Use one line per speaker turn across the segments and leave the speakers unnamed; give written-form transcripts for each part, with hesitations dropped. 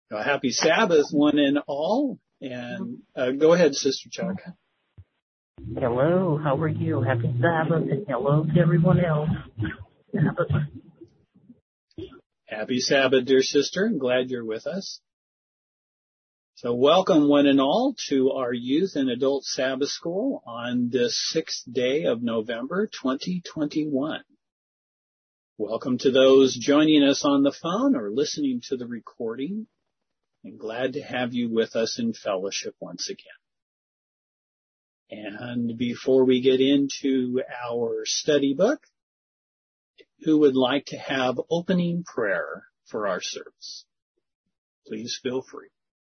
Happy Sabbath, one and all. And go ahead, Sister Chuck.
Hello, how are you? Happy Sabbath, and hello to everyone else. Sabbath.
Happy Sabbath, dear sister. I'm glad you're with us. So welcome, one and all, to our Youth and Adult Sabbath School on this 6th day of November, 2021. Welcome to those joining us on the phone or listening to the recording. And glad to have you with us in fellowship once again. And before we get into our study book, who would like to have opening prayer for our service? Please feel free.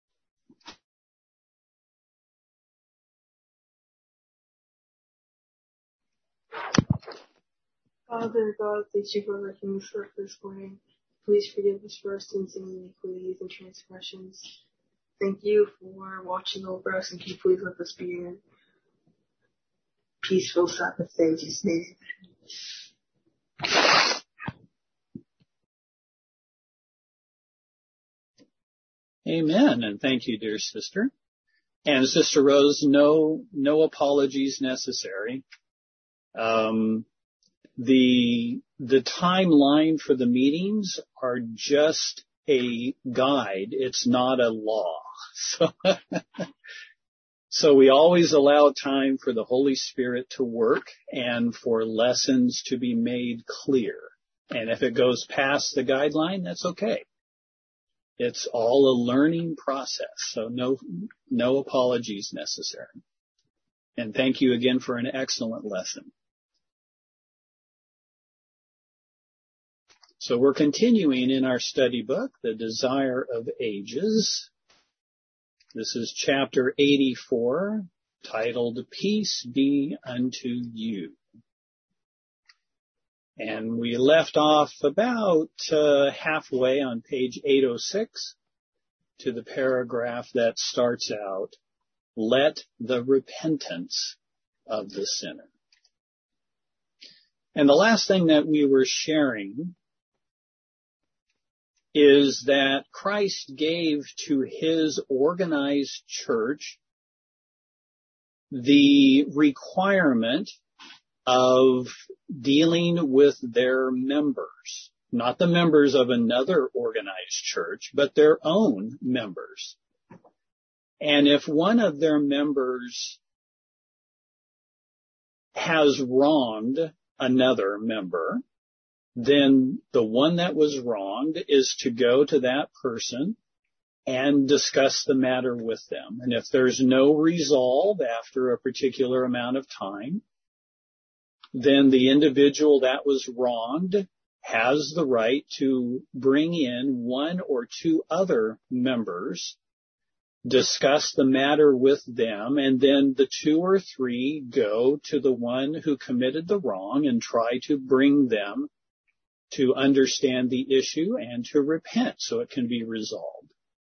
Father God, thank you for waking us up this morning. Please forgive us for our sins and iniquities and transgressions. Thank you for watching over us, and can you please let us be in peaceful Sabbath day, in Jesus' name.
Amen. And thank you, dear sister. And Sister Rose, no apologies necessary. The timeline for the meetings are just a guide. It's not a law. So we always allow time for the Holy Spirit to work and for lessons to be made clear. And if it goes past the guideline, that's okay. It's all a learning process. So no apologies necessary. And thank you again for an excellent lesson. So we're continuing in our study book, The Desire of Ages. This is chapter 84, titled Peace Be Unto You. And we left off about halfway on page 806 to the paragraph that starts out, Let the repentance of the sinner. And the last thing that we were sharing is that Christ gave to his organized church the requirement of dealing with their members, not the members of another organized church, but their own members. And if one of their members has wronged another member, then the one that was wronged is to go to that person and discuss the matter with them. And if there's no resolve after a particular amount of time, then the individual that was wronged has the right to bring in one or two other members, discuss the matter with them, and then the two or three go to the one who committed the wrong and try to bring them to understand the issue and to repent so it can be resolved.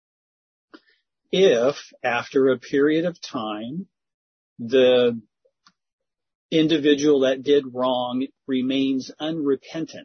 If, after a period of time, the individual that did wrong remains unrepentant,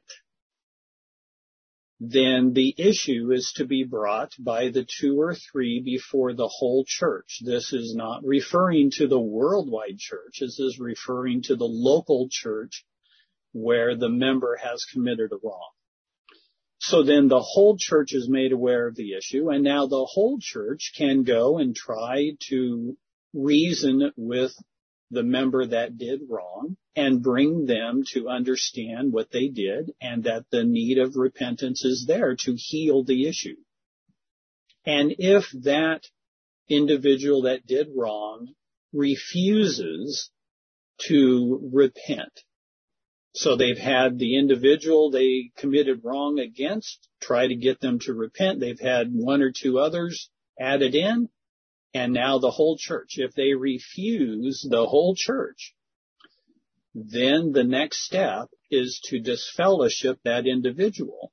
then the issue is to be brought by the two or three before the whole church. This is not referring to the worldwide church. This is referring to the local church where the member has committed a wrong. So then the whole church is made aware of the issue, and now the whole church can go and try to reason with the member that did wrong and bring them to understand what they did and that the need of repentance is there to heal the issue. And if that individual that did wrong refuses to repent, so they've had the individual they committed wrong against try to get them to repent. They've had one or two others added in, and now the whole church. If they refuse the whole church, then the next step is to disfellowship that individual.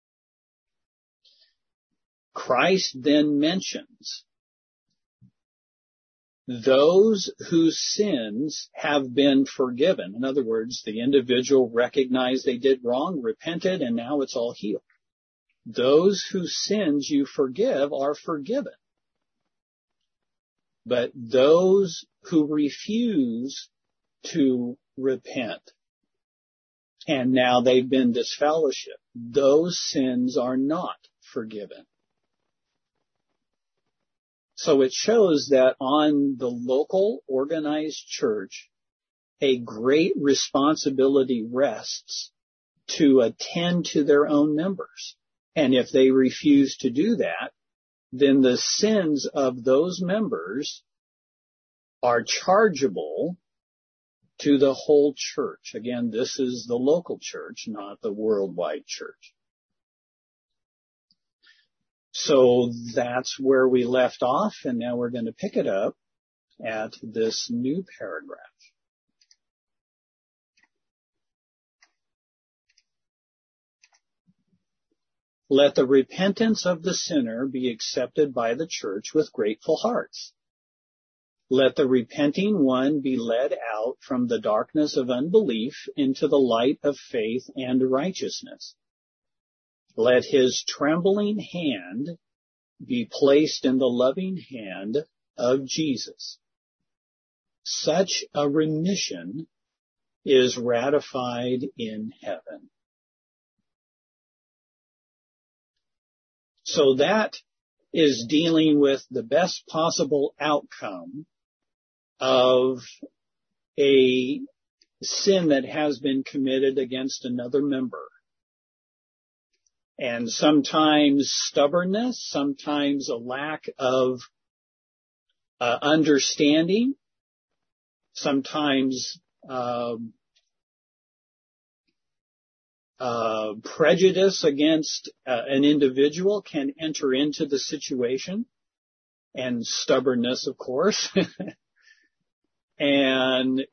Christ then mentions those whose sins have been forgiven. In other words, the individual recognized they did wrong, repented, and now it's all healed. Those whose sins you forgive are forgiven. But those who refuse to repent, and now they've been disfellowshipped, those sins are not forgiven. So it shows that on the local organized church, a great responsibility rests to attend to their own members. And if they refuse to do that, then the sins of those members are chargeable to the whole church. Again, this is the local church, not the worldwide church. So that's where we left off, and now we're going to pick it up at this new paragraph. Let the repentance of the sinner be accepted by the church with grateful hearts. Let the repenting one be led out from the darkness of unbelief into the light of faith and righteousness. Let his trembling hand be placed in the loving hand of Jesus. Such a remission is ratified in heaven. So that is dealing with the best possible outcome of a sin that has been committed against another member. And sometimes stubbornness, sometimes a lack of understanding, sometimes prejudice against an individual can enter into the situation, and stubbornness, of course. And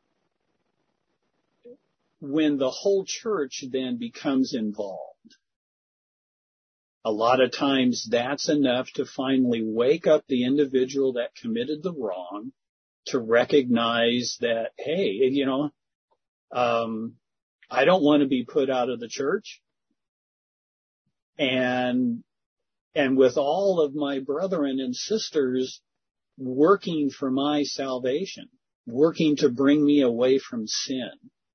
when the whole church then becomes involved, a lot of times that's enough to finally wake up the individual that committed the wrong to recognize that, hey, I don't want to be put out of the church. And with all of my brethren and sisters working for my salvation, working to bring me away from sin,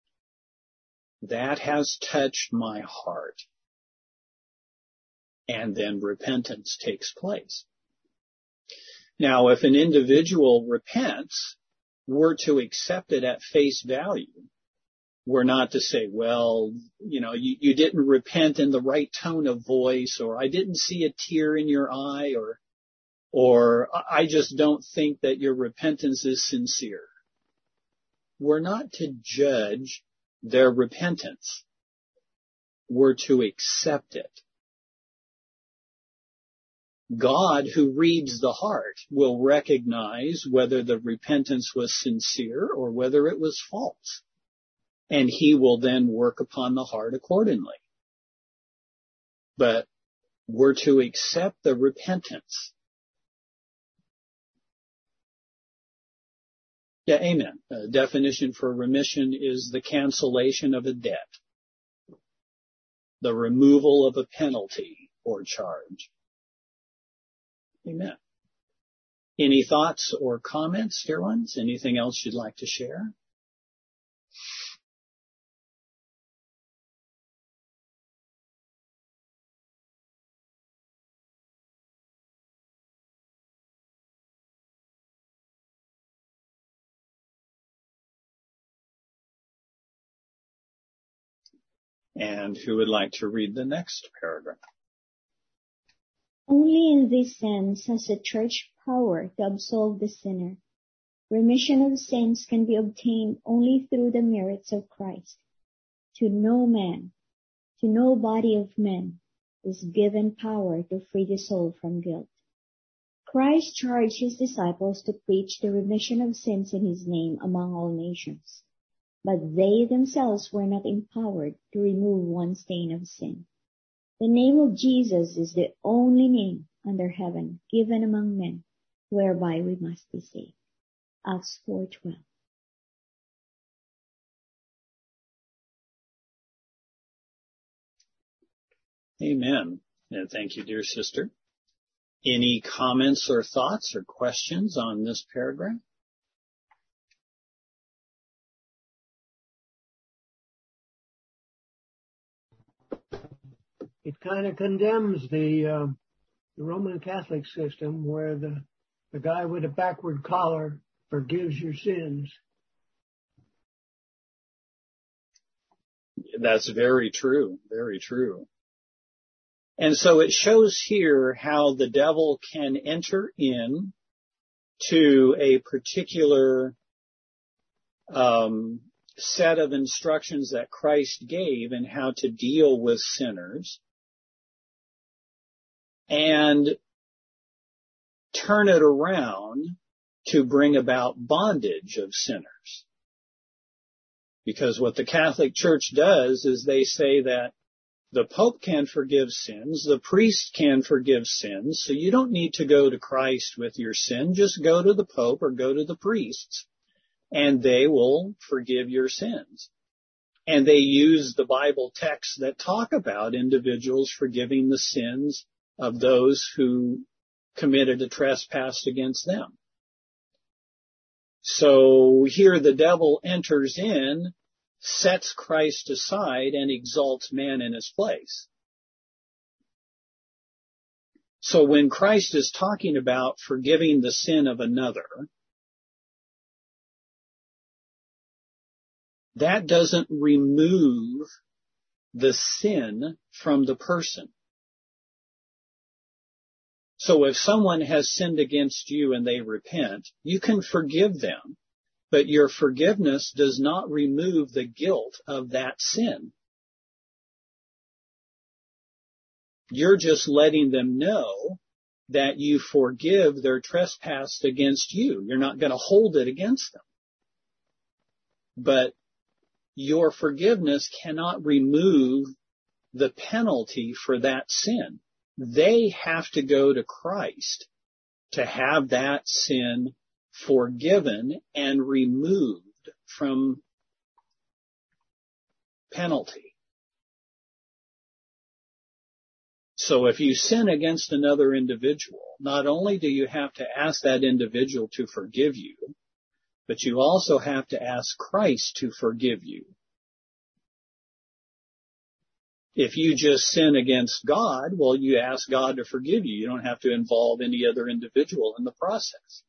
that has touched my heart. And then repentance takes place. Now, if an individual repents, we're to accept it at face value. We're not to say, well, you didn't repent in the right tone of voice, or I didn't see a tear in your eye, or I just don't think that your repentance is sincere. We're not to judge their repentance. We're to accept it. God, who reads the heart, will recognize whether the repentance was sincere or whether it was false. And he will then work upon the heart accordingly. But we're to accept the repentance. Yeah, amen. The definition for remission is the cancellation of a debt, the removal of a penalty or charge. Amen. Any thoughts or comments, dear ones? Anything else you'd like to share? And who would like to read the next paragraph?
Only in this sense has the church power to absolve the sinner. Remission of sins can be obtained only through the merits of Christ. To no man, to no body of men, is given power to free the soul from guilt. Christ charged his disciples to preach the remission of sins in his name among all nations, but they themselves were not empowered to remove one stain of sin. The name of Jesus is the only name under heaven given among men whereby we must be saved. Acts 4:12.
Amen. And thank you, dear sister. Any comments or thoughts or questions on this paragraph?
It kind of condemns the Roman Catholic system where the guy with a backward collar forgives your sins.
That's very true, very true. And so it shows here how the devil can enter in to a particular set of instructions that Christ gave in how to deal with sinners and turn it around to bring about bondage of sinners. Because what the Catholic Church does is they say that the Pope can forgive sins, the priest can forgive sins, so you don't need to go to Christ with your sin, just go to the Pope or go to the priests, and they will forgive your sins. And they use the Bible texts that talk about individuals forgiving the sins of those who committed a trespass against them. So here the devil enters in, sets Christ aside, and exalts man in his place. So when Christ is talking about forgiving the sin of another, that doesn't remove the sin from the person. So if someone has sinned against you and they repent, you can forgive them, but your forgiveness does not remove the guilt of that sin. You're just letting them know that you forgive their trespass against you. You're not going to hold it against them. But your forgiveness cannot remove the penalty for that sin. They have to go to Christ to have that sin forgiven and removed from penalty. So if you sin against another individual, not only do you have to ask that individual to forgive you, but you also have to ask Christ to forgive you. If you just sin against God, well, you ask God to forgive you. You don't have to involve any other individual in the process.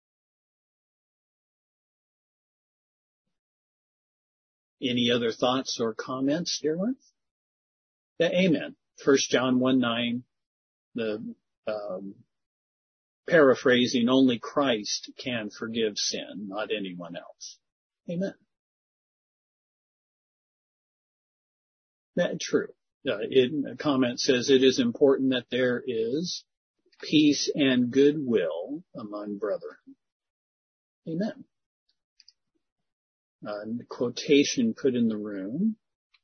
Any other thoughts or comments, dear ones? Amen. 1 John 1:9, the paraphrasing, only Christ can forgive sin, not anyone else. Amen. That's true. A comment says it is important that there is peace and goodwill among brethren. Amen. Quotation put in the room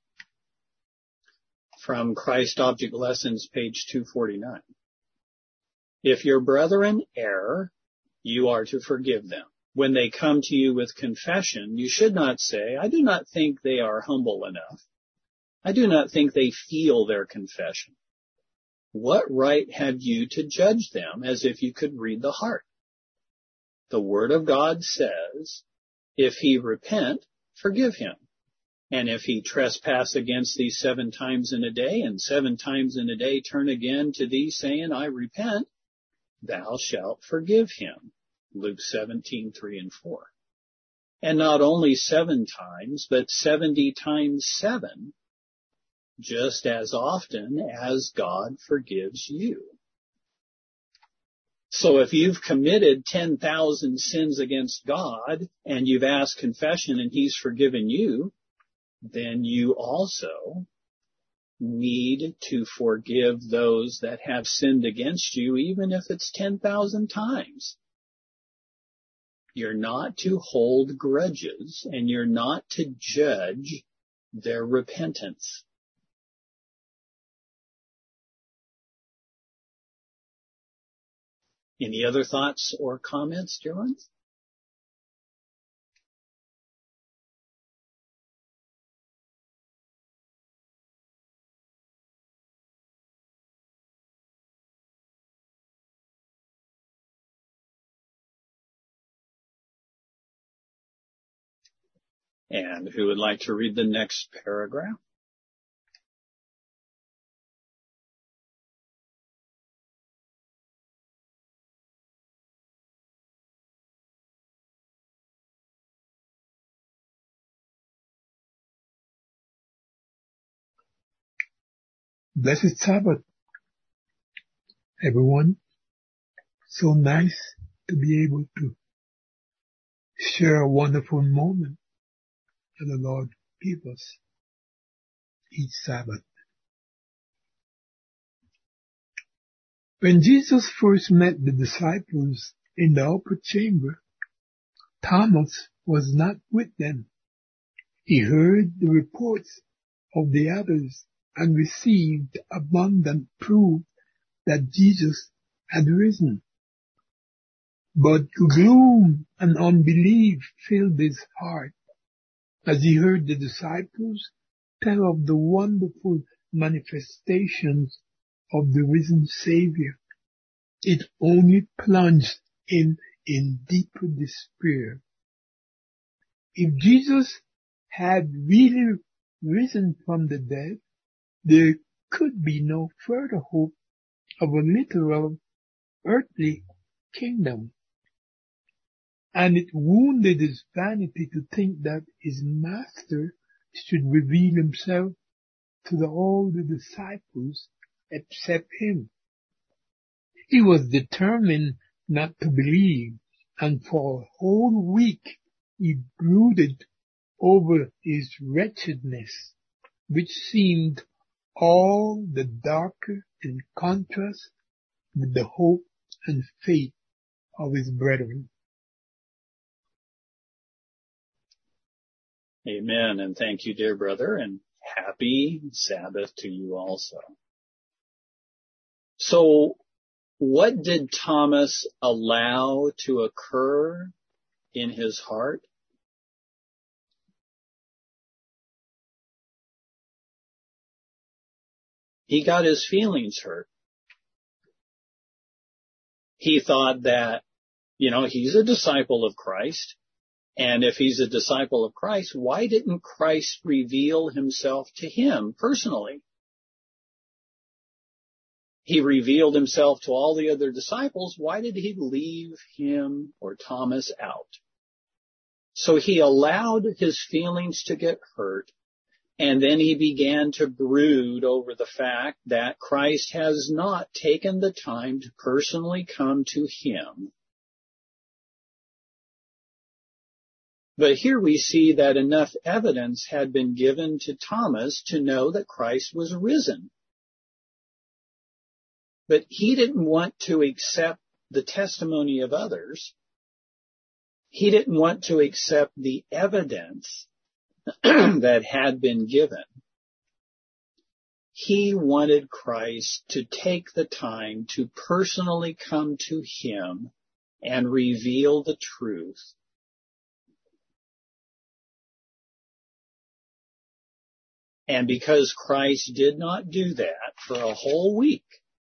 from Christ Object Lessons, page 249. If your brethren err, you are to forgive them. When they come to you with confession, you should not say, I do not think they are humble enough. I do not think they feel their confession. What right have you to judge them as if you could read the heart? The Word of God says, if he repent, forgive him. And if he trespass against thee 7 times in a day, and 7 times in a day turn again to thee, saying, I repent, thou shalt forgive him. Luke 17:3 and 4. And not only 7 times, but 70 times 7, just as often as God forgives you. So if you've committed 10,000 sins against God and you've asked confession and he's forgiven you, then you also need to forgive those that have sinned against you, even if it's 10,000 times. You're not to hold grudges and you're not to judge their repentance. Any other thoughts or comments, dear ones? And who would like to read the next paragraph?
Blessed Sabbath, everyone. So nice to be able to share a wonderful moment that the Lord gives us each Sabbath. When Jesus first met the disciples in the upper chamber, Thomas was not with them. He heard the reports of the others and received abundant proof that Jesus had risen. But gloom and unbelief filled his heart as he heard the disciples tell of the wonderful manifestations of the risen Savior. It only plunged him in deeper despair. If Jesus had really risen from the dead, there could be no further hope of a literal earthly kingdom. And it wounded his vanity to think that his master should reveal himself to all the disciples except him. He was determined not to believe, and for a whole week he brooded over his wretchedness, which seemed all the darker in contrast with the hope and faith of his brethren.
Amen. And thank you, dear brother, and happy Sabbath to you also. So, what did Thomas allow to occur in his heart? He got his feelings hurt. He thought that, he's a disciple of Christ. And if he's a disciple of Christ, why didn't Christ reveal himself to him personally? He revealed himself to all the other disciples. Why did he leave him or Thomas out? So he allowed his feelings to get hurt. And then he began to brood over the fact that Christ has not taken the time to personally come to him. But here we see that enough evidence had been given to Thomas to know that Christ was risen. But he didn't want to accept the testimony of others. He didn't want to accept the evidence that had been given. He wanted Christ to take the time to personally come to him and reveal the truth. And because Christ did not do that for a whole week,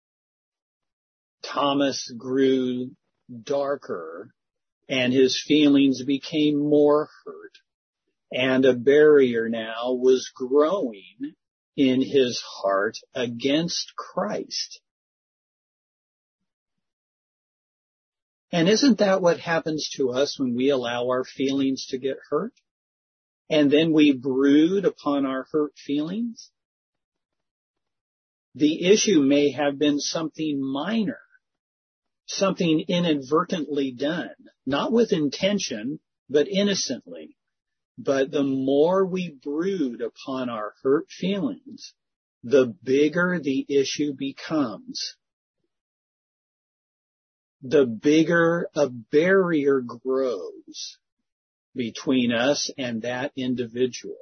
Thomas grew darker and his feelings became more hurt. And a barrier now was growing in his heart against Christ. And isn't that what happens to us when we allow our feelings to get hurt? And then we brood upon our hurt feelings? The issue may have been something minor, something inadvertently done, not with intention, but innocently. But the more we brood upon our hurt feelings, the bigger the issue becomes. The bigger a barrier grows between us and that individual.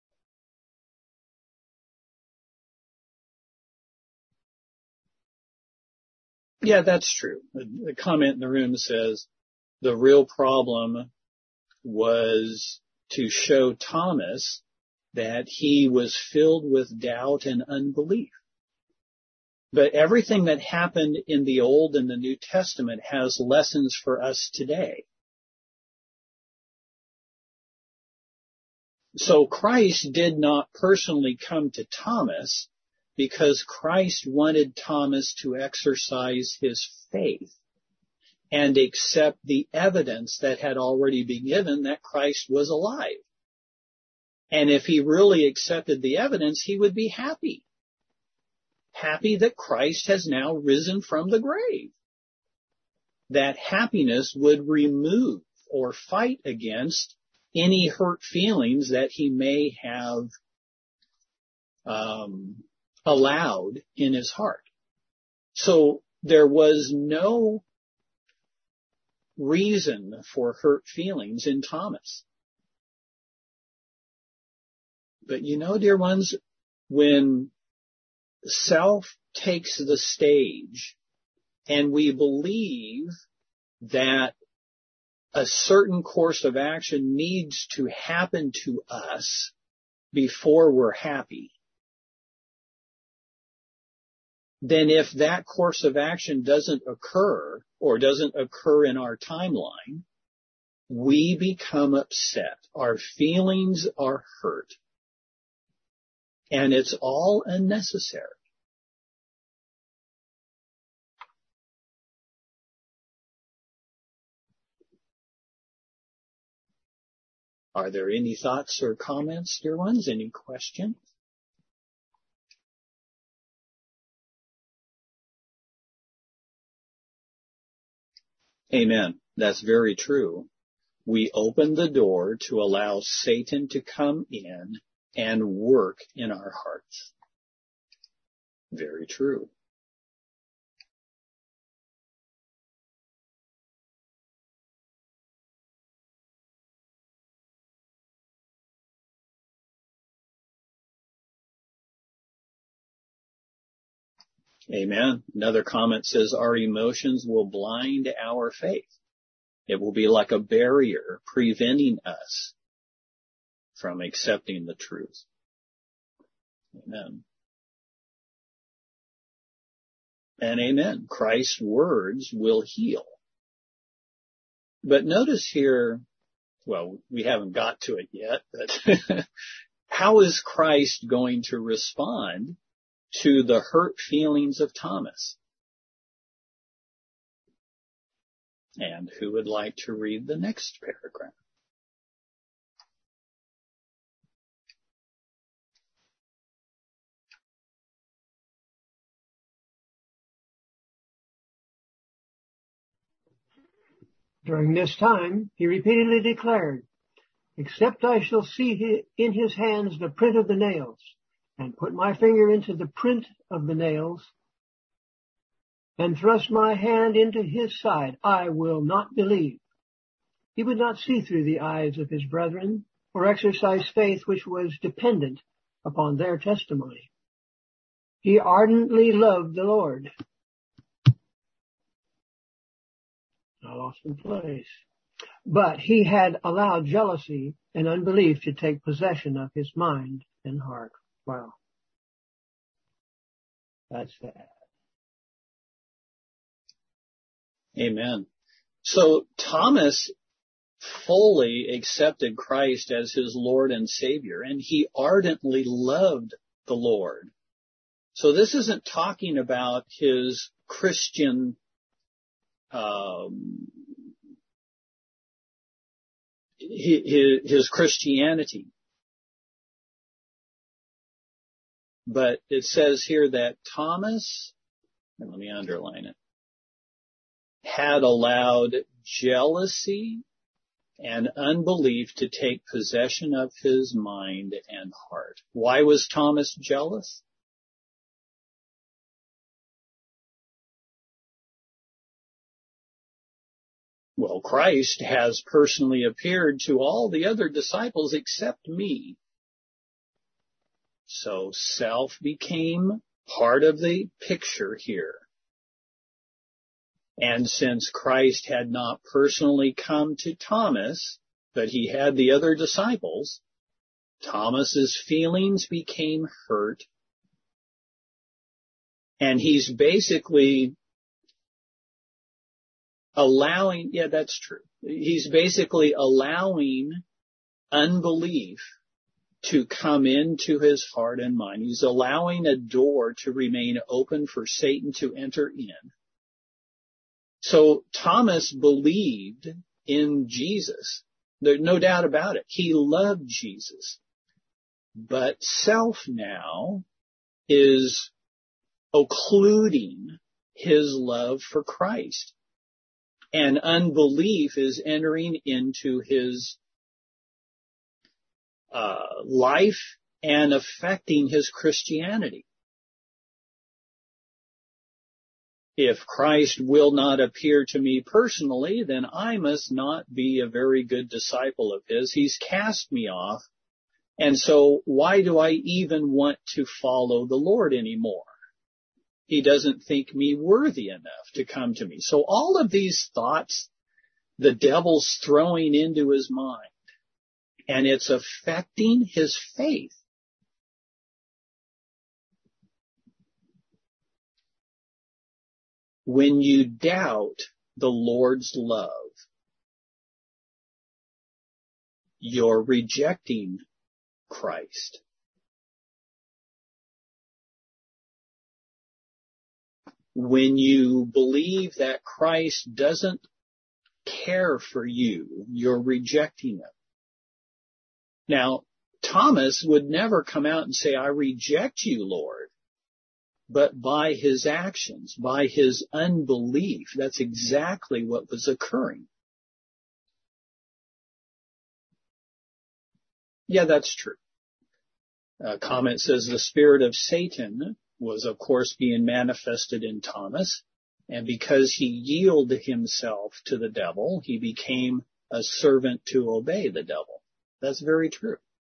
Yeah, that's true. The comment in the room says the real problem was to show Thomas that he was filled with doubt and unbelief. But everything that happened in the Old and the New Testament has lessons for us today. So Christ did not personally come to Thomas because Christ wanted Thomas to exercise his faith and accept the evidence that had already been given that Christ was alive. And if he really accepted the evidence, he would be happy. Happy that Christ has now risen from the grave. That happiness would remove or fight against any hurt feelings that he may have allowed in his heart. So there was no reason for hurt feelings in Thomas. But you know, dear ones, when self takes the stage and we believe that a certain course of action needs to happen to us before we're happy, then if that course of action doesn't occur or doesn't occur in our timeline, we become upset. Our feelings are hurt. And it's all unnecessary. Are there any thoughts or comments, dear ones? Any questions? Amen. That's very true. We open the door to allow Satan to come in and work in our hearts. Very true. Amen. Another comment says our emotions will blind our faith. It will be like a barrier preventing us from accepting the truth. Amen. And amen. Christ's words will heal. But notice here, well, we haven't got to it yet, but how is Christ going to respond to the hurt feelings of Thomas? And who would like to read the next paragraph?
During this time, he repeatedly declared, "Except I shall see in his hands the print of the nails, and put my finger into the print of the nails, and thrust my hand into his side, I will not believe." He would not see through the eyes of his brethren, or exercise faith which was dependent upon their testimony. He ardently loved the Lord. I lost my place. But he had allowed jealousy and unbelief to take possession of his mind and heart. Wow. That's sad.
Amen. So Thomas fully accepted Christ as his Lord and Savior, and he ardently loved the Lord. So this isn't talking about his Christian his Christianity. But it says here that Thomas, and let me underline it, had allowed jealousy and unbelief to take possession of his mind and heart. Why was Thomas jealous? Well, Christ has personally appeared to all the other disciples except me. So self became part of the picture here. And since Christ had not personally come to Thomas, but he had the other disciples, Thomas's feelings became hurt. And he's basically allowing, that's true. He's basically allowing unbelief to come into his heart and mind. He's allowing a door to remain open for Satan to enter in. So Thomas believed in Jesus. There's no doubt about it. He loved Jesus. But self now is occluding his love for Christ. And unbelief is entering into his life and affecting his Christianity. If Christ will not appear to me personally, then I must not be a very good disciple of his. He's cast me off. And so why do I even want to follow the Lord anymore? He doesn't think me worthy enough to come to me. So all of these thoughts, the devil's throwing into his mind, and it's affecting his faith. When you doubt the Lord's love, you're rejecting Christ. When you believe that Christ doesn't care for you, you're rejecting him. Now, Thomas would never come out and say, I reject you, Lord. But by his actions, by his unbelief, that's exactly what was occurring. Yeah, that's true. A comment says the spirit of Satan was, of course, being manifested in Thomas. And because he yielded himself to the devil, he became a servant to obey the devil. That's very true.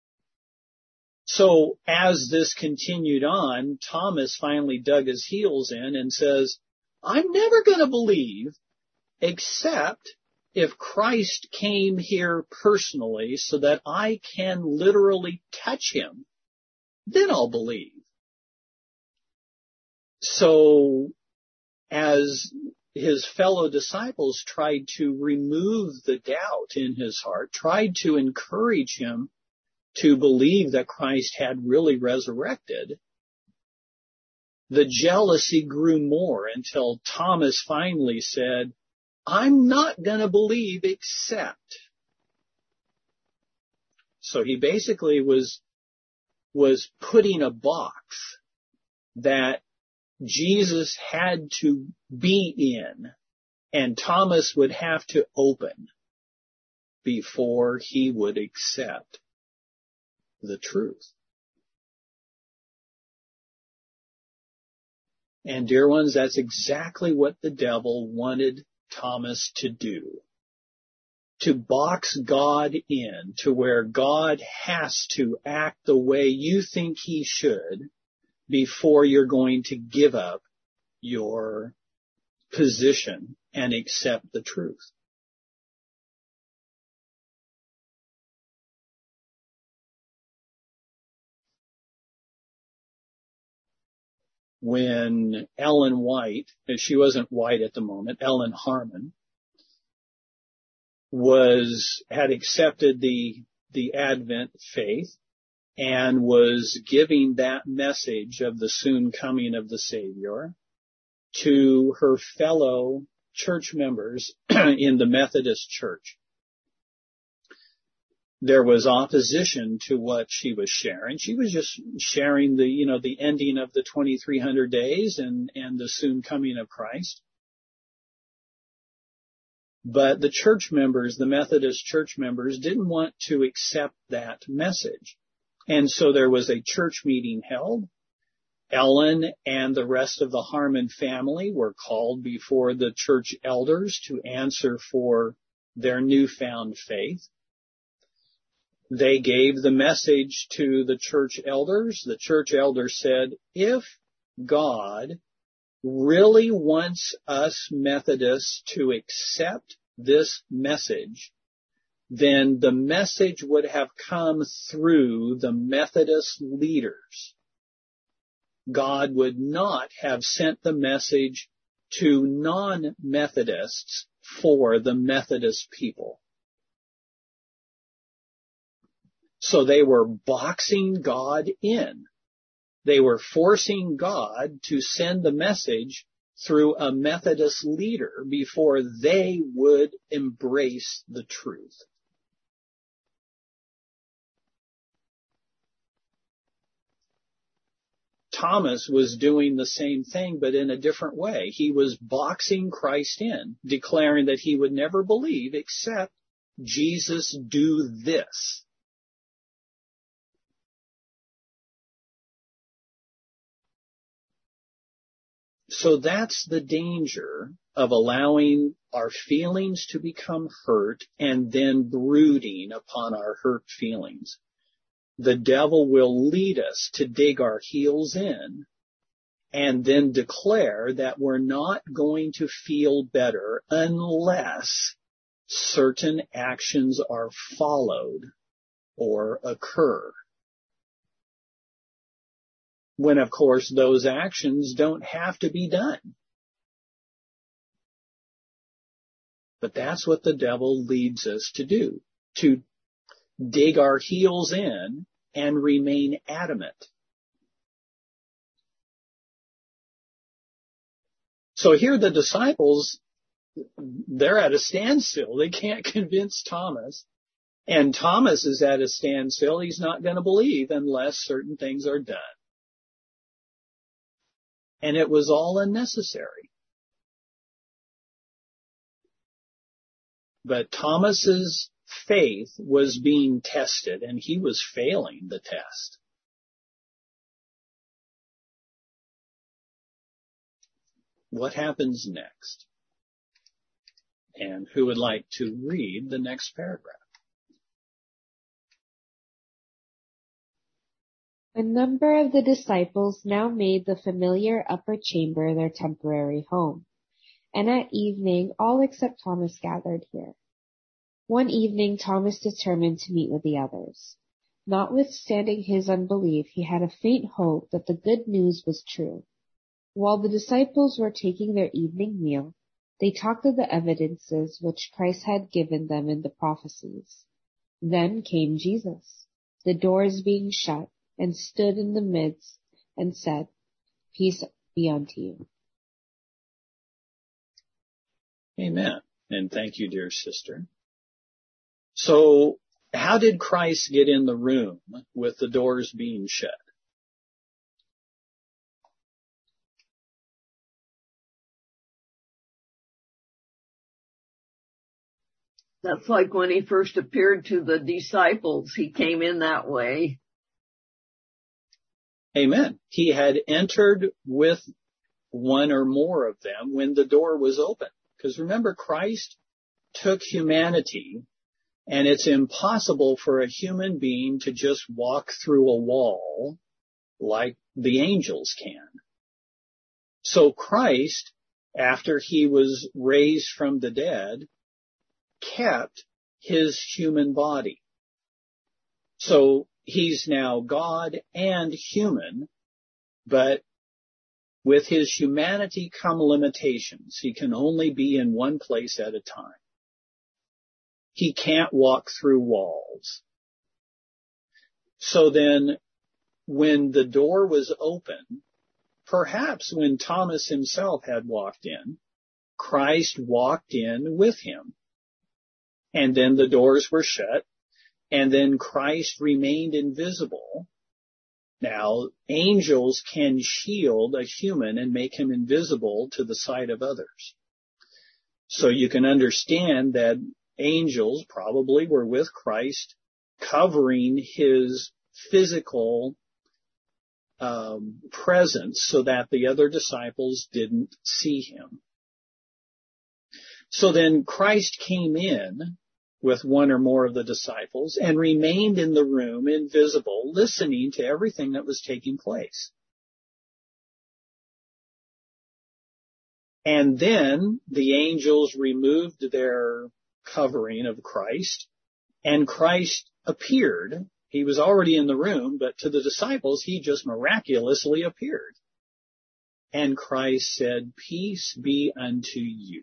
So as this continued on, Thomas finally dug his heels in and says, I'm never going to believe except if Christ came here personally so that I can literally touch him. Then I'll believe. So as his fellow disciples tried to remove the doubt in his heart, tried to encourage him to believe that Christ had really resurrected, the jealousy grew more until Thomas finally said, I'm not going to believe except. So he basically was putting a box that Jesus had to be in, and Thomas would have to open before he would accept the truth. And dear ones, that's exactly what the devil wanted Thomas to do. To box God in to where God has to act the way you think he should before you're going to give up your position and accept the truth. When Ellen White, she wasn't white at the moment, Ellen Harmon, had accepted the Advent faith and was giving that message of the soon coming of the Savior to her fellow church members in the Methodist Church. There was opposition to what she was sharing. She was just sharing the ending of the 2300 days and the soon coming of Christ. But the church members, the Methodist church members, didn't want to accept that message. And so there was a church meeting held. Ellen and the rest of the Harmon family were called before the church elders to answer for their newfound faith. They gave the message to the church elders. The church elders said, if God really wants us Methodists to accept this message, then the message would have come through the Methodist leaders. God would not have sent the message to non-Methodists for the Methodist people. So they were boxing God in. They were forcing God to send the message through a Methodist leader before they would embrace the truth. Thomas was doing the same thing, but in a different way. He was boxing Christ in, declaring that he would never believe except Jesus do this. So that's the danger of allowing our feelings to become hurt and then brooding upon our hurt feelings. The devil will lead us to dig our heels in and then declare that we're not going to feel better unless certain actions are followed or occur. When, of course, those actions don't have to be done. But that's what the devil leads us to do, to dig our heels in and remain adamant. So here the disciples, they're at a standstill. They can't convince Thomas. And Thomas is at a standstill. He's not going to believe unless certain things are done. And it was all unnecessary. But Thomas's faith was being tested, and he was failing the test. What happens next? And who would like to read the next paragraph?
A number of the disciples now made the familiar upper chamber their temporary home, and at evening all except Thomas gathered here. One evening Thomas determined to meet with the others. Notwithstanding his unbelief, he had a faint hope that the good news was true. While the disciples were taking their evening meal, they talked of the evidences which Christ had given them in the prophecies. Then came Jesus, the doors being shut, and stood in the midst and said, "Peace be unto you."
Amen. And thank you, dear sister. So how did Christ get in the room with the doors being shut?
That's like when he first appeared to the disciples. He came in that way.
Amen. He had entered with one or more of them when the door was open. Because remember, Christ took humanity, and it's impossible for a human being to just walk through a wall like the angels can. So Christ, after he was raised from the dead, kept his human body. So he's now God and human, but with his humanity come limitations. He can only be in one place at a time. He can't walk through walls. So then, when the door was open, perhaps when Thomas himself had walked in, Christ walked in with him. And then the doors were shut, and then Christ remained invisible. Now, angels can shield a human and make him invisible to the sight of others. So you can understand that angels probably were with Christ, covering his physical presence so that the other disciples didn't see him. So then Christ came in with one or more of the disciples and remained in the room invisible, listening to everything that was taking place. And then the angels removed their covering of Christ, and Christ appeared. He was already in the room, but to the disciples, he just miraculously appeared. And Christ said, "Peace be unto you."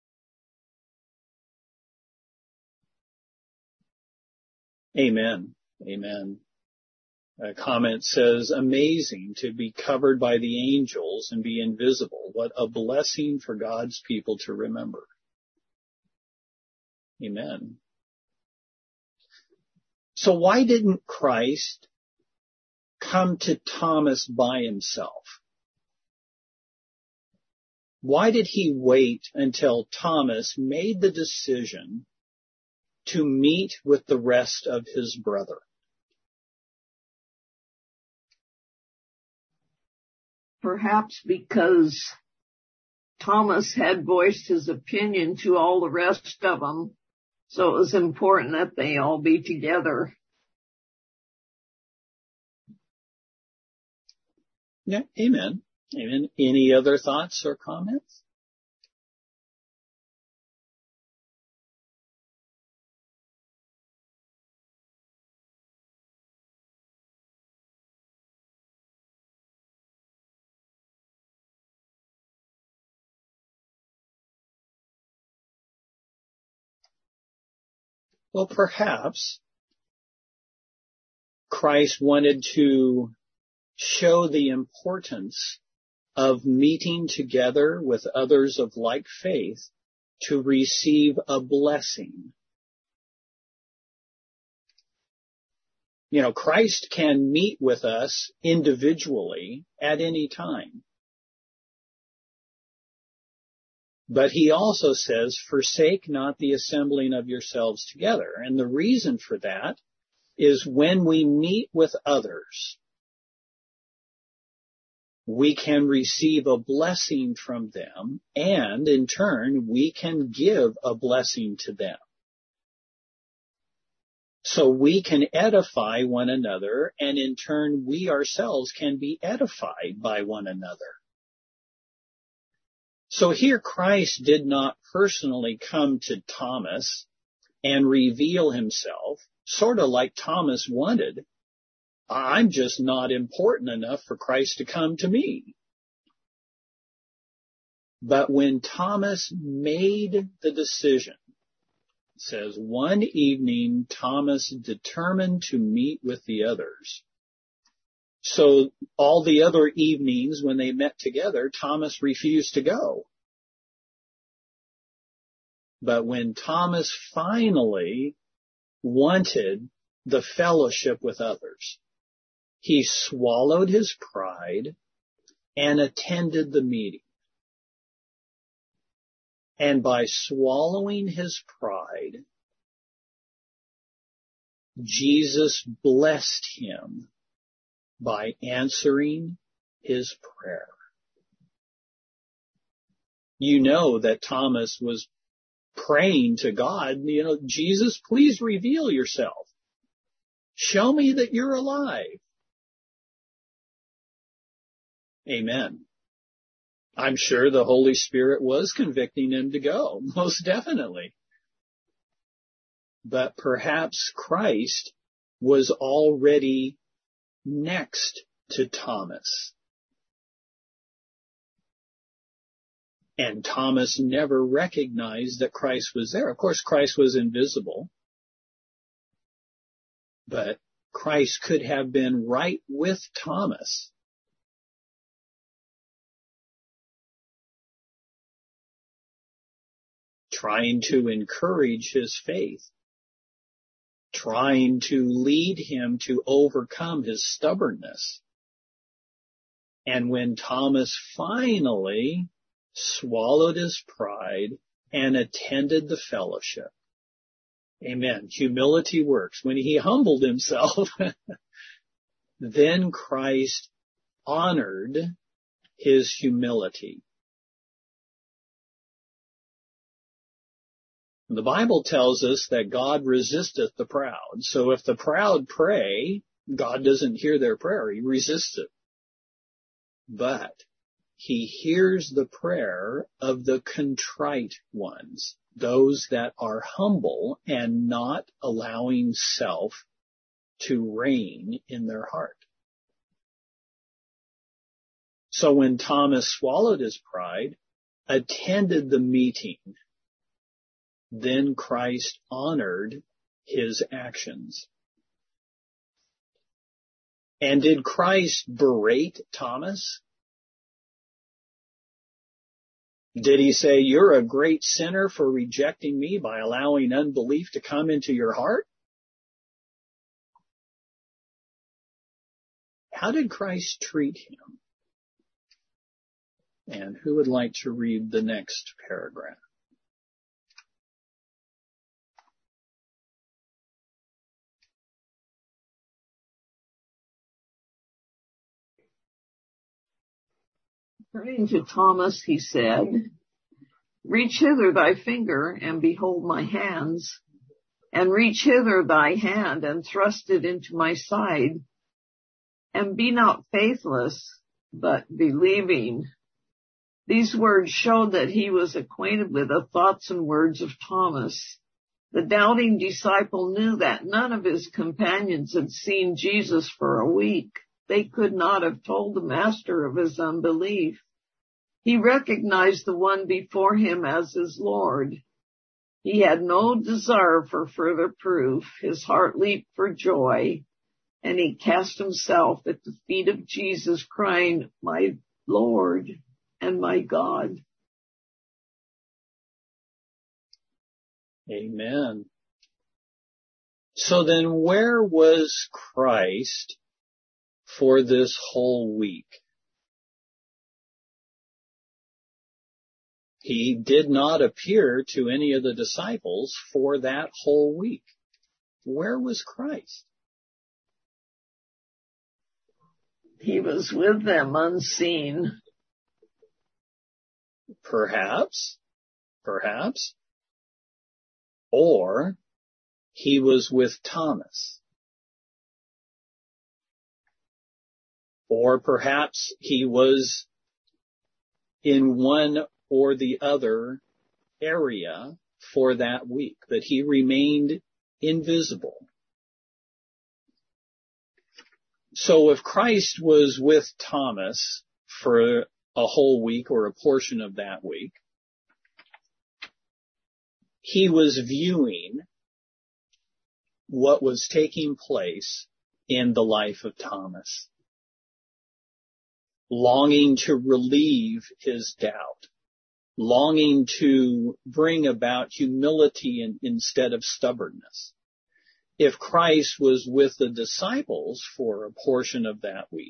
Amen. Amen. A comment says, amazing to be covered by the angels and be invisible. What a blessing for God's people to remember. Amen. So why didn't Christ come to Thomas by himself? Why did he wait until Thomas made the decision to meet with the rest of his brother?
Perhaps because Thomas had voiced his opinion to all the rest of them, so it was important that they all be together.
Yeah, amen. Amen. Any other thoughts or comments? Well, perhaps Christ wanted to show the importance of meeting together with others of like faith to receive a blessing. You know, Christ can meet with us individually at any time. But he also says, forsake not the assembling of yourselves together. And the reason for that is when we meet with others, we can receive a blessing from them, and in turn, we can give a blessing to them. So we can edify one another, and in turn, we ourselves can be edified by one another. So here Christ did not personally come to Thomas and reveal himself, sort of like Thomas wanted. I'm just not important enough for Christ to come to me. But when Thomas made the decision, it says, one evening Thomas determined to meet with the others. So all the other evenings when they met together, Thomas refused to go. But when Thomas finally wanted the fellowship with others, he swallowed his pride and attended the meeting. And by swallowing his pride, Jesus blessed him by answering his prayer. You know that Thomas was praying to God, Jesus, please reveal yourself. Show me that you're alive. Amen. I'm sure the Holy Spirit was convicting him to go, most definitely. But perhaps Christ was already next to Thomas. And Thomas never recognized that Christ was there. Of course, Christ was invisible. But Christ could have been right with Thomas. Trying to encourage his faith. Trying to lead him to overcome his stubbornness. And when Thomas finally swallowed his pride and attended the fellowship. Amen. Humility works. When he humbled himself, then Christ honored his humility. The Bible tells us that God resisteth the proud. So if the proud pray, God doesn't hear their prayer. He resists it. But he hears the prayer of the contrite ones, those that are humble and not allowing self to reign in their heart. So when Thomas swallowed his pride, attended the meeting, then Christ honored his actions. And did Christ berate Thomas? Did he say, you're a great sinner for rejecting me by allowing unbelief to come into your heart? How did Christ treat him? And who would like to read the next paragraph?
Turning to Thomas, he said, reach hither thy finger and behold my hands, and reach hither thy hand and thrust it into my side, and be not faithless, but believing. These words showed that he was acquainted with the thoughts and words of Thomas. The doubting disciple knew that none of his companions had seen Jesus for a week. They could not have told the master of his unbelief. He recognized the one before him as his Lord. He had no desire for further proof. His heart leaped for joy, and he cast himself at the feet of Jesus, crying, my Lord and my God.
Amen. So then where was Christ for this whole week? He did not appear to any of the disciples for that whole week. Where was Christ?
He was with them unseen.
Perhaps. Or he was with Thomas. Or perhaps he was in one or the other area for that week, but he remained invisible. So if Christ was with Thomas for a whole week or a portion of that week, he was viewing what was taking place in the life of Thomas, longing to relieve his doubt, longing to bring about humility instead of stubbornness. If Christ was with the disciples for a portion of that week,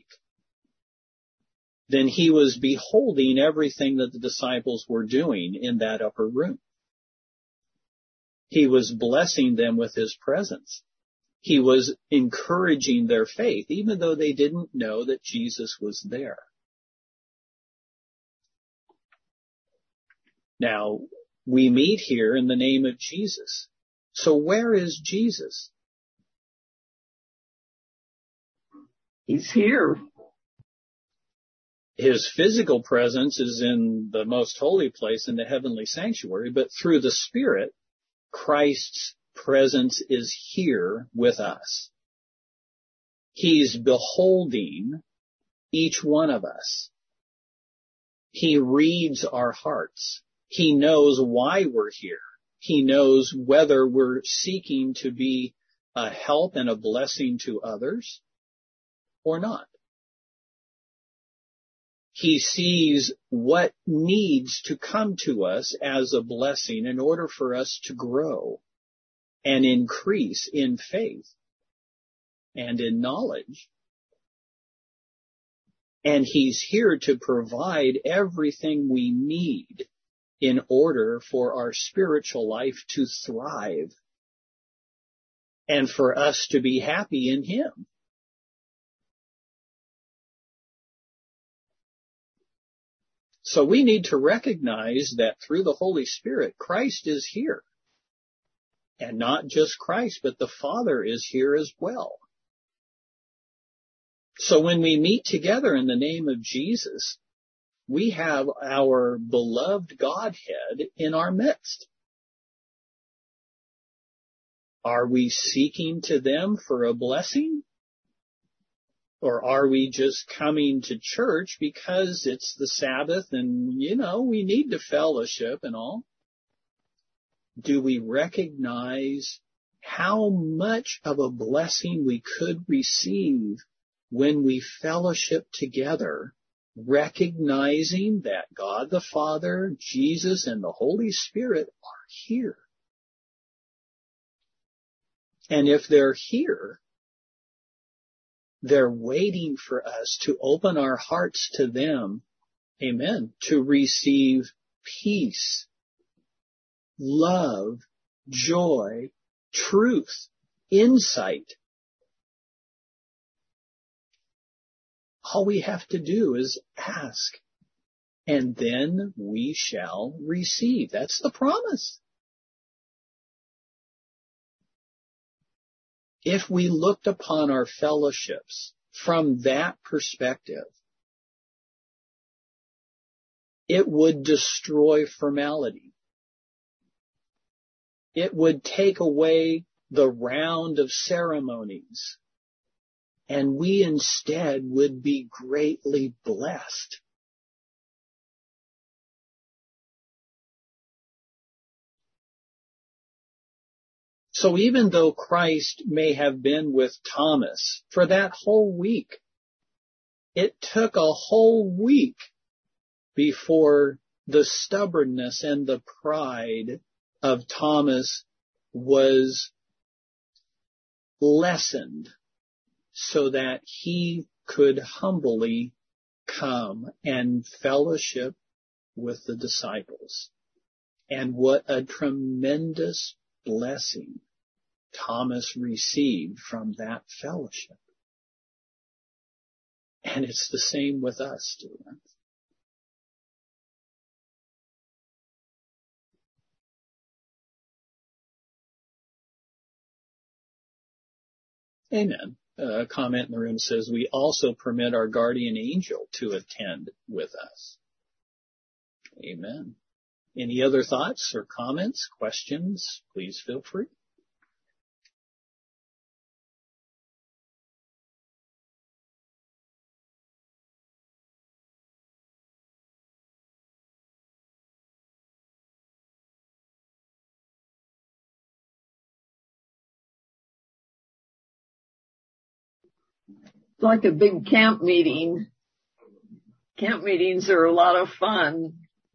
then he was beholding everything that the disciples were doing in that upper room. He was blessing them with his presence. He was encouraging their faith, even though they didn't know that Jesus was there. Now, we meet here in the name of Jesus. So where is Jesus?
He's here.
His physical presence is in the most holy place in the heavenly sanctuary, but through the Spirit, Christ's presence is here with us. He's beholding each one of us. He reads our hearts. He knows why we're here. He knows whether we're seeking to be a help and a blessing to others or not. He sees what needs to come to us as a blessing in order for us to grow and increase in faith and in knowledge. And he's here to provide everything we need in order for our spiritual life to thrive and for us to be happy in him. So we need to recognize that through the Holy Spirit, Christ is here. And not just Christ, but the Father is here as well. So when we meet together in the name of Jesus, we have our beloved Godhead in our midst. Are we seeking to them for a blessing? Or are we just coming to church because it's the Sabbath and, we need to fellowship and all? Do we recognize how much of a blessing we could receive when we fellowship together, recognizing that God the Father, Jesus, and the Holy Spirit are here. And if they're here, they're waiting for us to open our hearts to them, amen, to receive peace, love, joy, truth, insight. All we have to do is ask, and then we shall receive. That's the promise. If we looked upon our fellowships from that perspective, it would destroy formality. It would take away the round of ceremonies, and we instead would be greatly blessed. So even though Christ may have been with Thomas for that whole week, it took a whole week before the stubbornness and the pride of Thomas was lessened so that he could humbly come and fellowship with the disciples. And what a tremendous blessing Thomas received from that fellowship. And it's the same with us, students. Amen. A comment in the room says, we also permit our guardian angel to attend with us. Amen. Any other thoughts or comments, questions? Please feel free.
It's like a big camp meeting. Camp meetings are a lot of fun.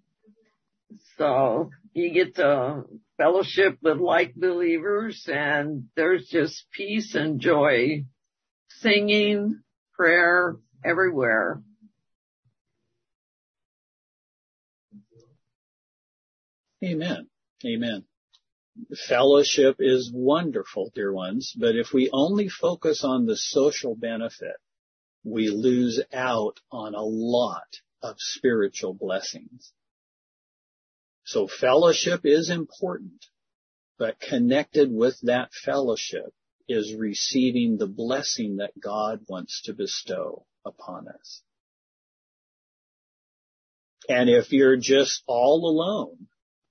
So you get to fellowship with like believers, and there's just peace and joy, singing, prayer, everywhere.
Amen. Amen. Fellowship is wonderful, dear ones, but if we only focus on the social benefit, we lose out on a lot of spiritual blessings. So fellowship is important, but connected with that fellowship is receiving the blessing that God wants to bestow upon us. And if you're just all alone,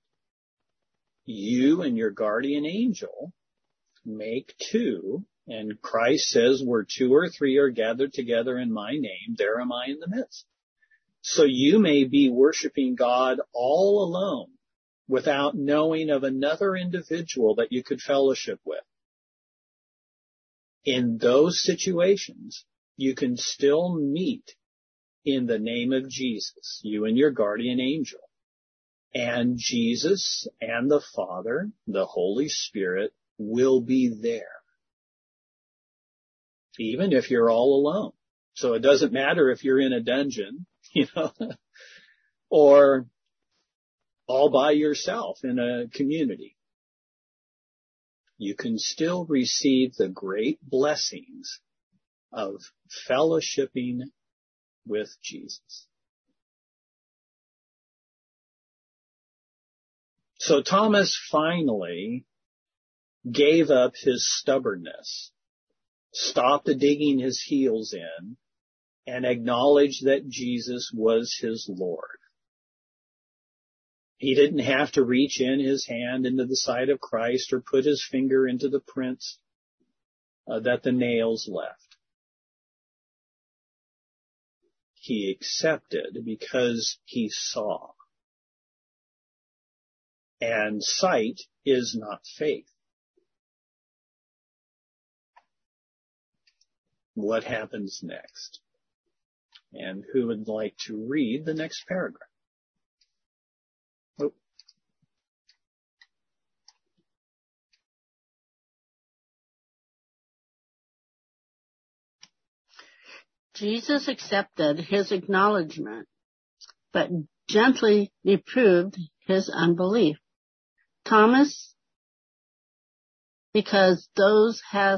you and your guardian angel make two, and Christ says, where two or three are gathered together in my name, there am I in the midst. So you may be worshiping God all alone without knowing of another individual that you could fellowship with. In those situations, you can still meet in the name of Jesus, you and your guardian angel. And Jesus and the Father, the Holy Spirit, will be there, even if you're all alone. So it doesn't matter if you're in a dungeon, or all by yourself in a community. You can still receive the great blessings of fellowshipping with Jesus. So Thomas finally gave up his stubbornness, stopped digging his heels in, and acknowledged that Jesus was his Lord. He didn't have to reach in his hand into the side of Christ or put his finger into the prints that the nails left. He accepted because he saw. And sight is not faith. what happens next. And who would like to read the next paragraph? Oh.
Jesus accepted his acknowledgement, but gently reproved his unbelief. Thomas, because thou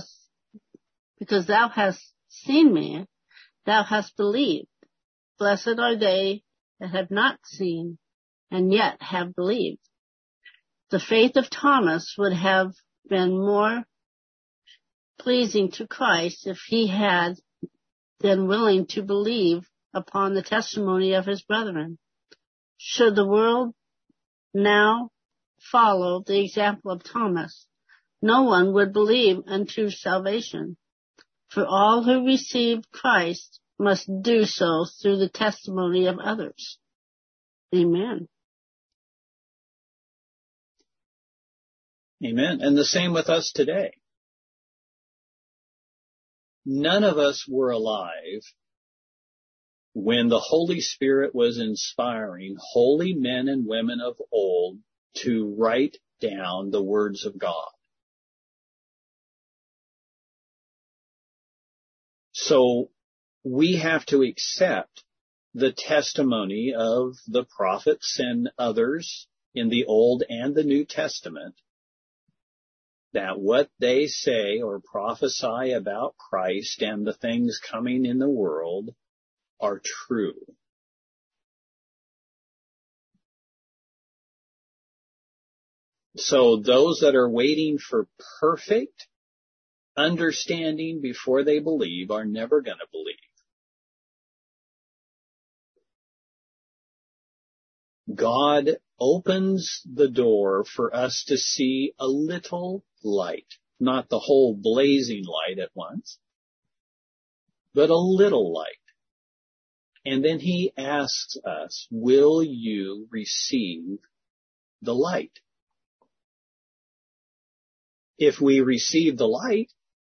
hast seen me, thou hast believed. Blessed are they that have not seen and yet have believed. The faith of Thomas would have been more pleasing to Christ if he had been willing to believe upon the testimony of his brethren. Should the world now follow the example of Thomas, no one would believe unto salvation. For all who receive Christ must do so through the testimony of others. Amen.
Amen. And the same with us today. None of us were alive when the Holy Spirit was inspiring holy men and women of old to write down the words of God. So we have to accept the testimony of the prophets and others in the Old and the New Testament, that what they say or prophesy about Christ and the things coming in the world are true. So those that are waiting for perfect understanding before they believe are never going to believe. God opens the door for us to see a little light, not the whole blazing light at once, but a little light. And then he asks us, will you receive the light? If we receive the light,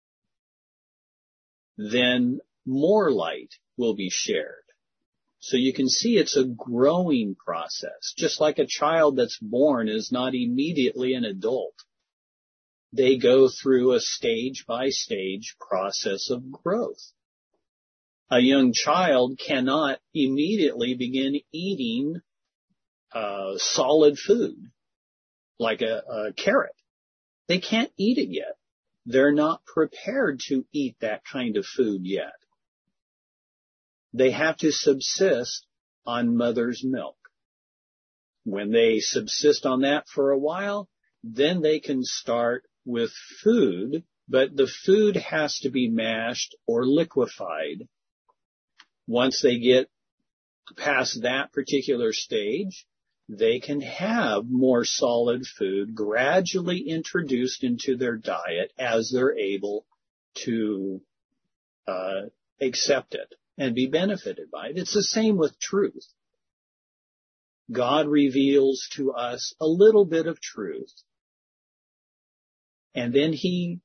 then more light will be shared. So you can see it's a growing process. Just like a child that's born is not immediately an adult. They go through a stage-by-stage process of growth. A young child cannot immediately begin eating solid food, like a carrot. They can't eat it yet. They're not prepared to eat that kind of food yet. They have to subsist on mother's milk. When they subsist on that for a while, then they can start with food, but the food has to be mashed or liquefied. Once they get past that particular stage, they can have more solid food gradually introduced into their diet as they're able to accept it and be benefited by it. It's the same with truth. God reveals to us a little bit of truth, and then he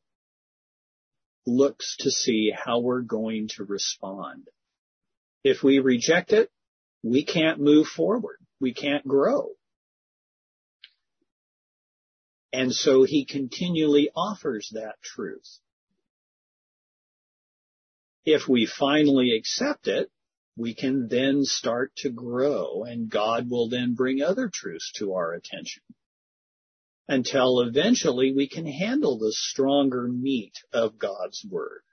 looks to see how we're going to respond. If we reject it, we can't move forward. We can't grow. And so he continually offers that truth. If we finally accept it, we can then start to grow, and God will then bring other truths to our attention until eventually we can handle the stronger meat of God's Word.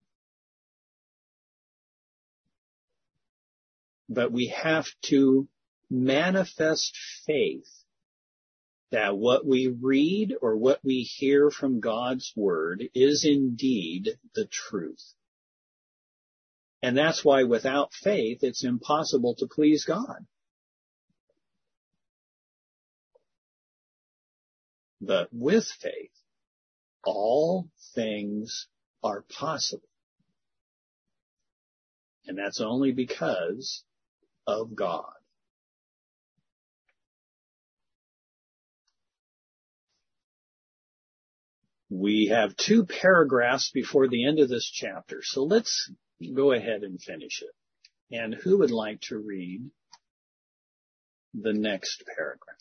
But we have to manifest faith that what we read or what we hear from God's Word is indeed the truth. And that's why without faith, it's impossible to please God. But with faith, all things are possible. And that's only because of God. We have 2 paragraphs before the end of this chapter, so let's go ahead and finish it. And who would like to read the next paragraph?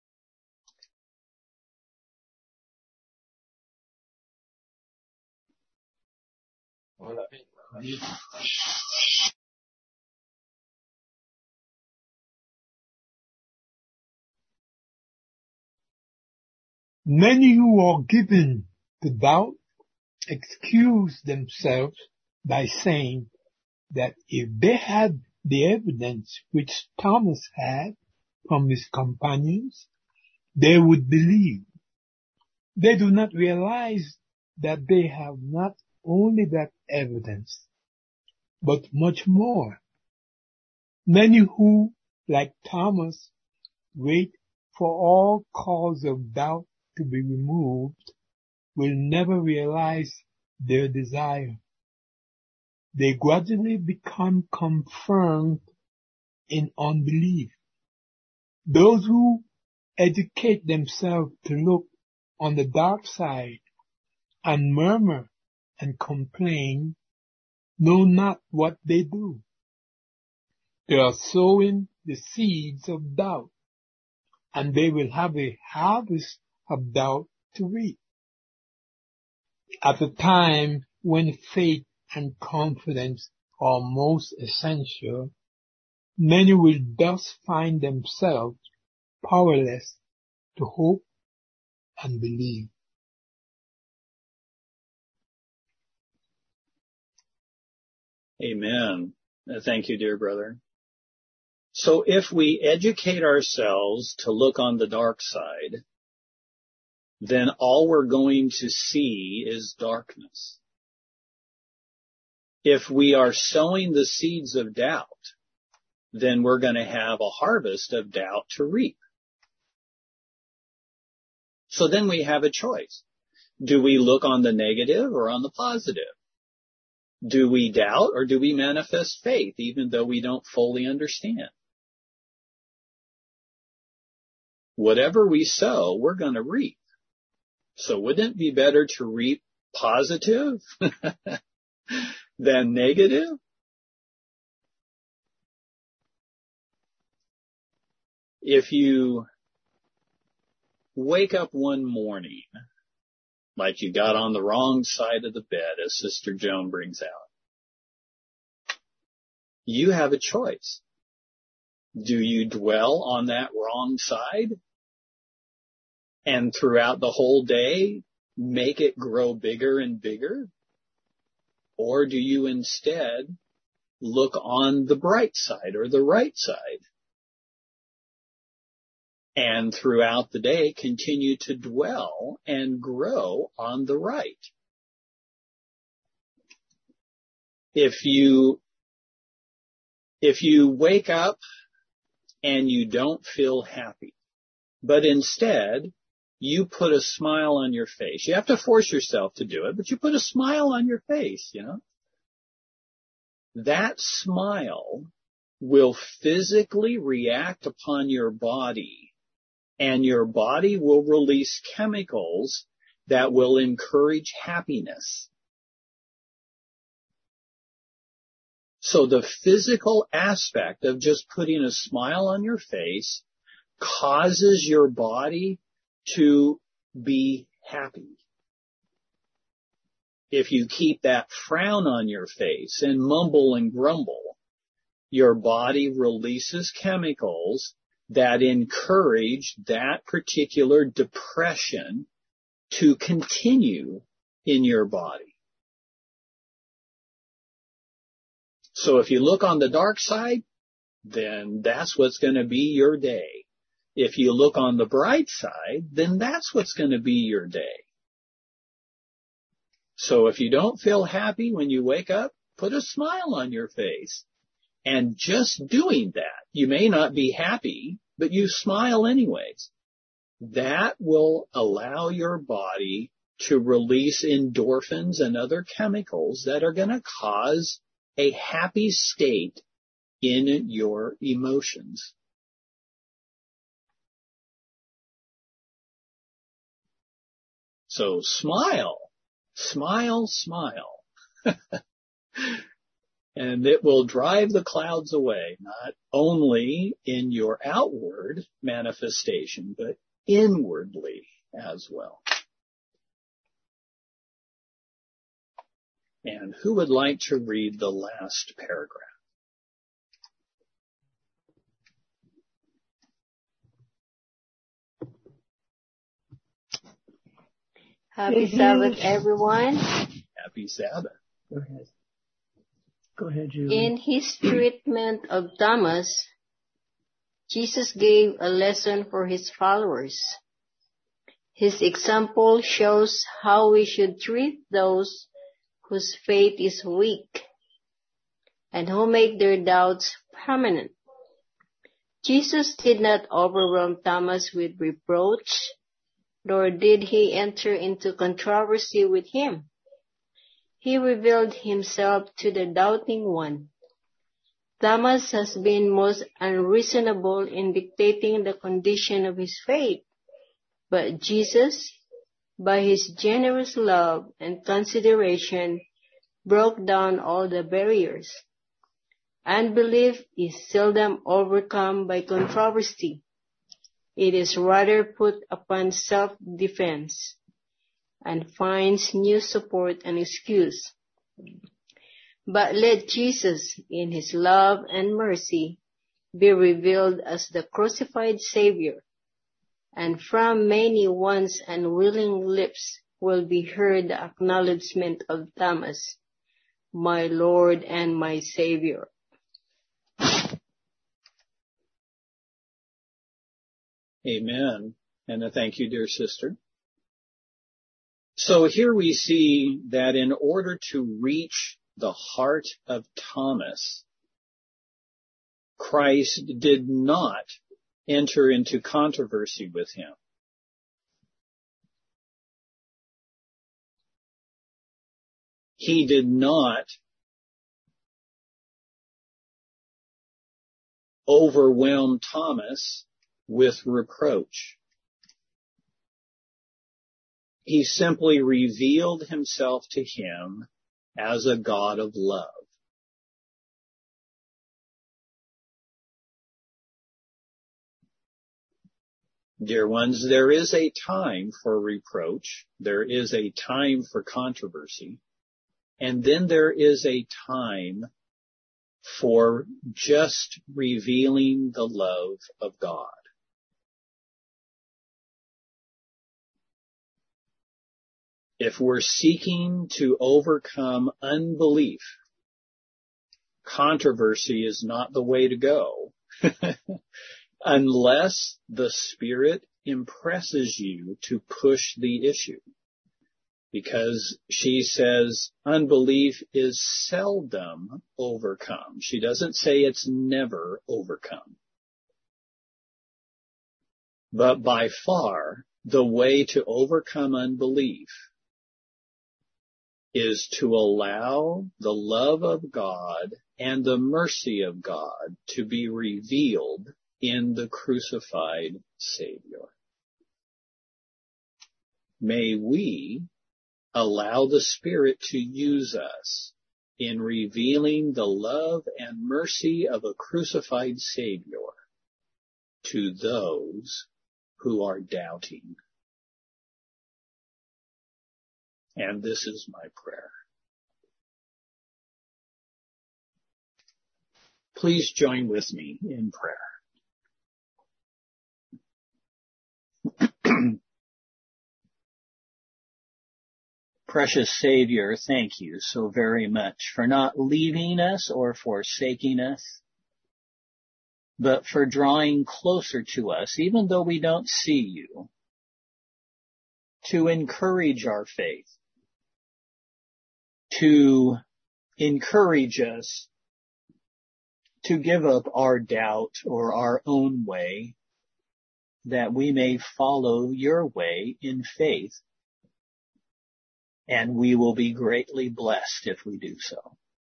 Many who are given to doubt excuse themselves by saying that if they had the evidence which Thomas had from his companions, they would believe. They do not realize that they have not only that evidence, but much more. Many who, like Thomas, wait for all cause of doubt to be removed will never realize their desire. They gradually become confirmed in unbelief. Those who educate themselves to look on the dark side and murmur and complain know not what they do. They are sowing the seeds of doubt, and they will have a harvest of doubt to reap. At the time when faith and confidence are most essential, many will thus find themselves powerless to hope and believe.
Amen. Thank you, dear brother. So if we educate ourselves to look on the dark side, then all we're going to see is darkness. If we are sowing the seeds of doubt, then we're going to have a harvest of doubt to reap. So then we have a choice. Do we look on the negative or on the positive? Do we doubt or do we manifest faith even though we don't fully understand? Whatever we sow, we're going to reap. So wouldn't it be better to reap positive than negative? If you wake up one morning like you got on the wrong side of the bed, as Sister Joan brings out, you have a choice. Do you dwell on that wrong side and throughout the whole day make it grow bigger and bigger? Or do you instead look on the bright side or the right side and throughout the day continue to dwell and grow on the right? If you wake up and you don't feel happy, but instead you put a smile on your face. You have to force yourself to do it, but you put a smile on your face, That smile will physically react upon your body, and your body will release chemicals that will encourage happiness. So the physical aspect of just putting a smile on your face causes your body to be happy. If you keep that frown on your face and mumble and grumble, your body releases chemicals that encourage that particular depression to continue in your body. So if you look on the dark side, then that's what's going to be your day. If you look on the bright side, then that's what's going to be your day. So if you don't feel happy when you wake up, put a smile on your face. And just doing that, you may not be happy, but you smile anyways. That will allow your body to release endorphins and other chemicals that are going to cause a happy state in your emotions. So smile, smile, smile. And it will drive the clouds away, not only in your outward manifestation, but inwardly as well. And who would like to read the last paragraph?
Happy Sabbath, everyone.
Happy Sabbath.
Go ahead. Go ahead, Julie.
In his treatment of Thomas, Jesus gave a lesson for his followers. His example shows how we should treat those whose faith is weak and who make their doubts permanent. Jesus did not overwhelm Thomas with reproach, nor did he enter into controversy with him. He revealed himself to the doubting one. Thomas has been most unreasonable in dictating the condition of his faith, but Jesus, by his generous love and consideration, broke down all the barriers. Unbelief is seldom overcome by controversy. It is rather put upon self-defense and finds new support and excuse. But let Jesus, in his love and mercy, be revealed as the crucified Savior, and from many once unwilling lips will be heard the acknowledgement of Thomas, my Lord and my Savior.
Amen. And thank you, dear sister. So here we see that in order to reach the heart of Thomas, Christ did not enter into controversy with him. He did not overwhelm Thomas with reproach. He simply revealed himself to him as a God of love. Dear ones, there is a time for reproach. There is a time for controversy. And then there is a time for just revealing the love of God. If we're seeking to overcome unbelief, controversy is not the way to go unless the Spirit impresses you to push the issue. Because she says unbelief is seldom overcome. She doesn't say it's never overcome. But by far, the way to overcome unbelief is to allow the love of God and the mercy of God to be revealed in the crucified Savior. May we allow the Spirit to use us in revealing the love and mercy of a crucified Savior to those who are doubting. And this is my prayer. Please join with me in prayer. Precious Savior, thank you so very much for not leaving us or forsaking us, but for drawing closer to us, even though we don't see you, to encourage our faith, to encourage us to give up our doubt or our own way, that we may follow your way in faith, and we will be greatly blessed if we do so.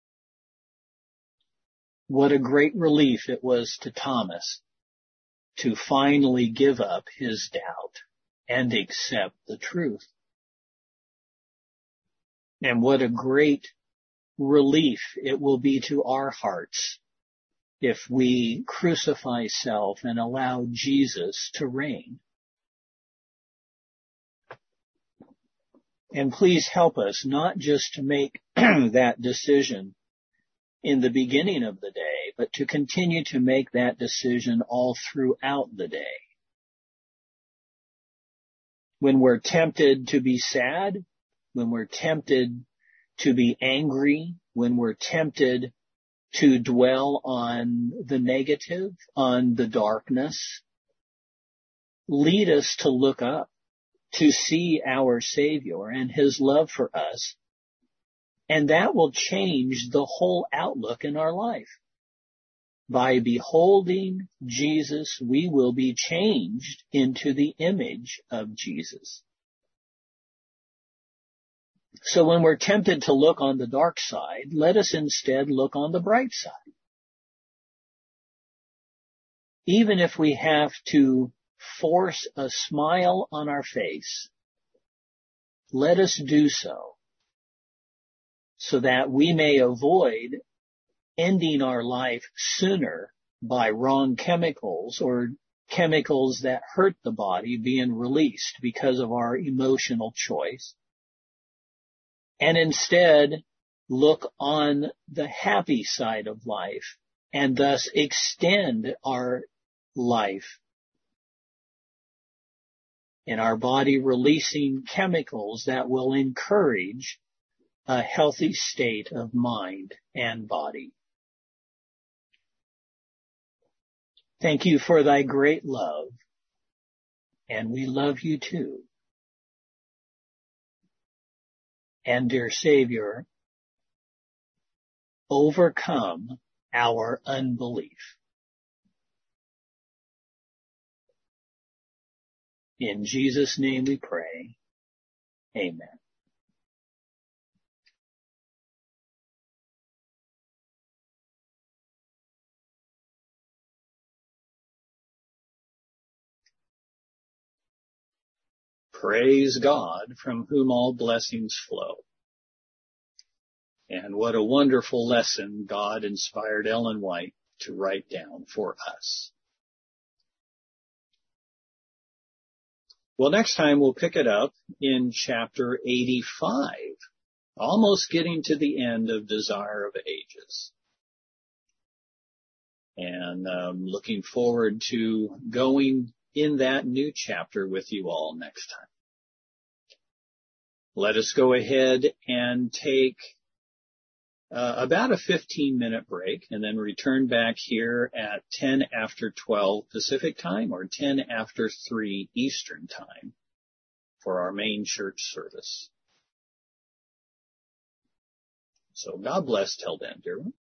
What a great relief it was to Thomas to finally give up his doubt and accept the truth. And what a great relief it will be to our hearts if we crucify self and allow Jesus to reign. And please help us not just to make that decision in the beginning of the day, but to continue to make that decision all throughout the day. When we're tempted to be sad, when we're tempted to be angry, when we're tempted to dwell on the negative, on the darkness, lead us to look up, to see our Savior and His love for us. And that will change the whole outlook in our life. By beholding Jesus, we will be changed into the image of Jesus. So when we're tempted to look on the dark side, let us instead look on the bright side. Even if we have to force a smile on our face, let us do so that we may avoid ending our life sooner by wrong chemicals or chemicals that hurt the body being released because of our emotional choice. And instead, look on the happy side of life and thus extend our life in our body, releasing chemicals that will encourage a healthy state of mind and body. Thank you for thy great love, and we love you too. And dear Savior, overcome our unbelief. In Jesus' name we pray. Amen. Praise God, from whom all blessings flow. And what a wonderful lesson God inspired Ellen White to write down for us. Well, next time we'll pick it up in chapter 85, almost getting to the end of Desire of Ages. And looking forward to going in that new chapter with you all next time. Let us go ahead and take about a 15-minute break and then return back here at 10 after 12 Pacific time or 10 after 3 Eastern time for our main church service. So God bless till then, dear one.